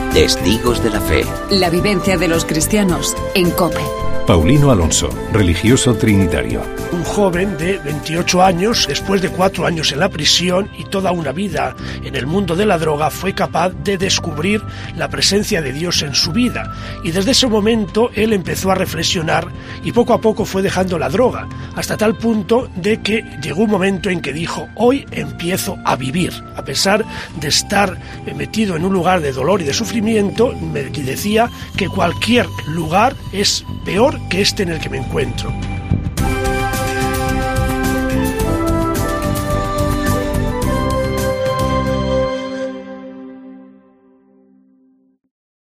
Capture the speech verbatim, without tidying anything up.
Testigos de la fe. La vivencia de los cristianos en COPE. Paulino Alonso, religioso trinitario. Un joven de veintiocho años, después de cuatro años en la prisión y toda una vida en el mundo de la droga, fue capaz de descubrir la presencia de Dios en su vida. Y desde ese momento él empezó a reflexionar y poco a poco fue dejando la droga, hasta tal punto de que llegó un momento en que dijo: hoy empiezo a vivir. A pesar de estar metido en un lugar de dolor y de sufrimiento, me decía que cualquier lugar es peor que este en el que me encuentro.